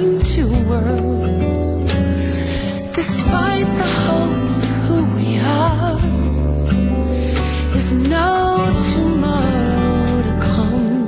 into words. Despite the hope of who we are, there's no tomorrow to come.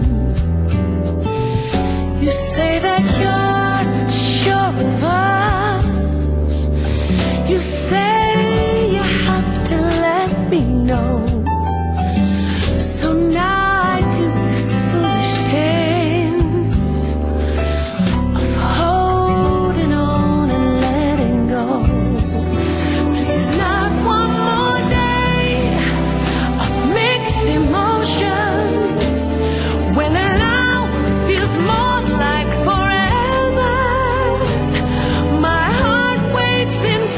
You say that you're not sure of us. You say you have to let me know. So now I do this foolish dance of holding on and letting go. Please, not one more day of mixed emotions when now feels more like forever. My heart waits in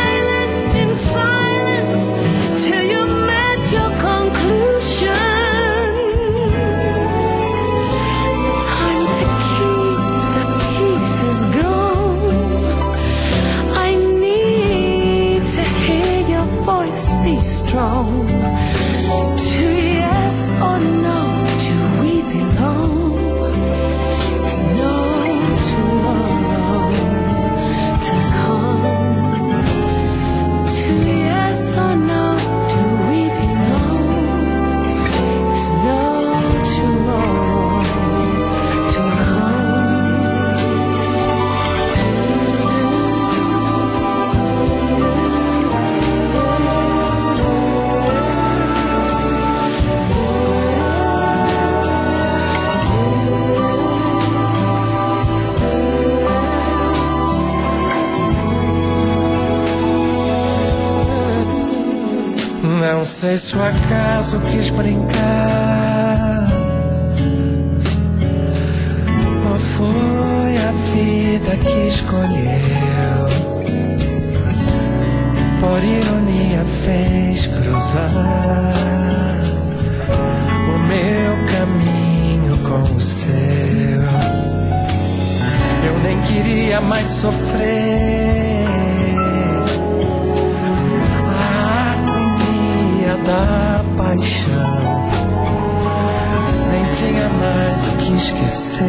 silence till you met your conclusion. Be strong. To yes or no, do we belong? There's no tomorrow to come. To yes or no, do we belong? There's no tomorrow to Não sei se o acaso quis brincar ou foi a vida que escolheu. Por ironia fez cruzar o meu caminho com o seu. Eu nem queria mais sofrer da paixão, nem tinha mais o que esquecer.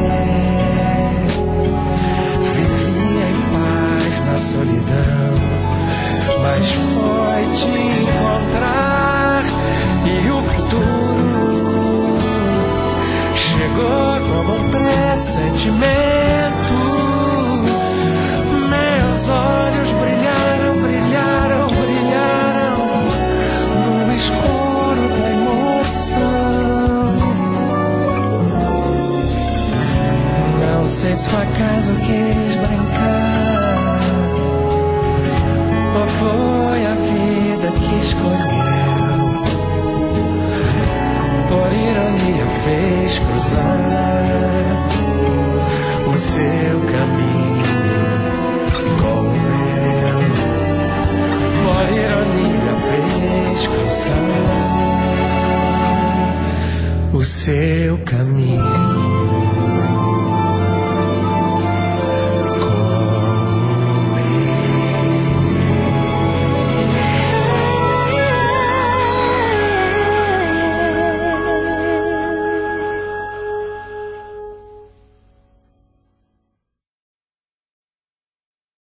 Vivia em paz na solidão, mas foi te encontrar e o futuro chegou como um pressentimento. Meus olhos brilharam, brilharam, brilharam no escuro da emoção. Não sei se o acaso quis brincar ou foi a vida que escolheu. Por ironia fez cruzar o seu caminho com o meu. Por ironia fez cruzar o seu caminho